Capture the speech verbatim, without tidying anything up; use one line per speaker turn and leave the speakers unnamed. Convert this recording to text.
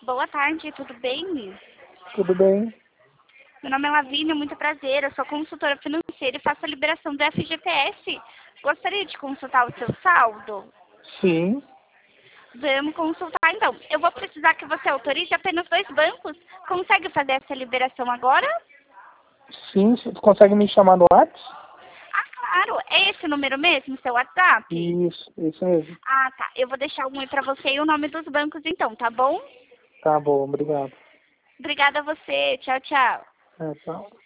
Boa tarde, tudo bem?
Tudo bem?
Meu nome é Lavínia, muito prazer. Eu sou consultora financeira e faço a liberação do F G T S. Gostaria de consultar o seu saldo?
Sim,
Vamos consultar então. Eu vou precisar que você autorize apenas dois bancos. Consegue fazer essa liberação agora?
sim. Você consegue me chamar no WhatsApp?
Ah, claro. É esse o número mesmo, seu WhatsApp?
Isso, isso mesmo.
Ah, tá. Eu vou deixar um oi pra você e o nome dos bancos então, tá bom?
Tá bom, obrigado.
Obrigada a você. Tchau, tchau.
É, tchau.